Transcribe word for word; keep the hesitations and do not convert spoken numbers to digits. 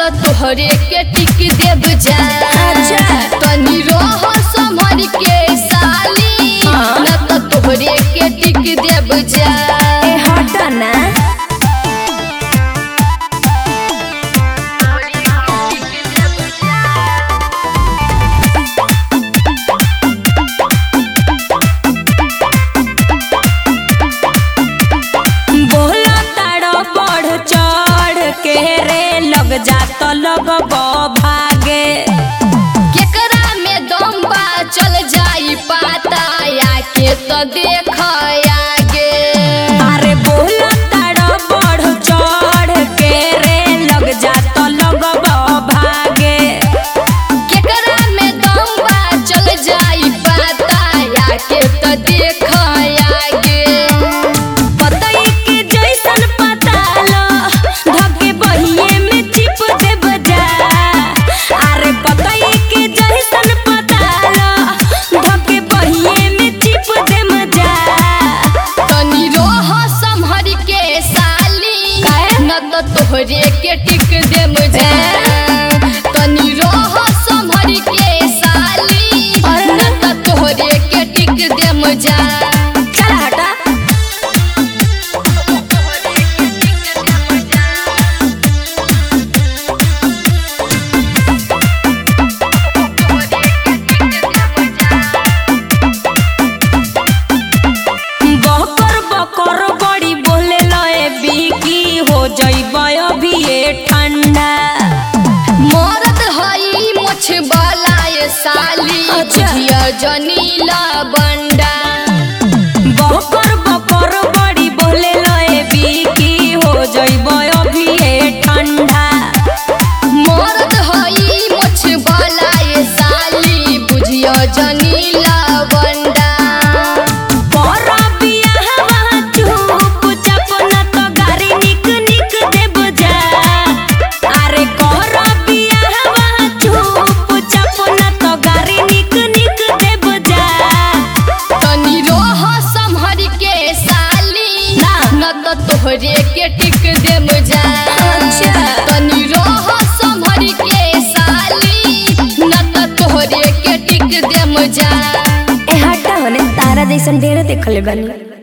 तो तोहरे के टिक देब जा। तनी रह संभर के साली न तो तोहरे के टिक देब जा। ए हटा ना जा तो लग भागे केकरा में दम बा चल जाई पाता आके तो देख आगे। अरे बोला तारा बढ़ चढ़ के रे लग जा तो लग भागे केकरा में दम बा चल जाई पाता आके तो देख आगे। पतई के जैसन पतालो धके बहिए तोहरे के टिक देम जा। तनी रह संभर के साली न त तोहरे के टिक देम जा। चल हटा बकर बकर बड़ी बोले लए बिकी हो जइब अभी ये ठंडा। मरद हई मुछ बलाए साली जिया जनीला बंडा। बकर बकर बड़ी बोले लए बिकी हो जइब अभी ये ठंडा। मरद हई मुछ बलाए साली बुझिया जनीला बंडा। तोहरे के टिक देम जा। तनी रह संभर के साली न त तोहरे के टिक देम जा। ए हटा होने तारा जैसन ढेर देखले बानी।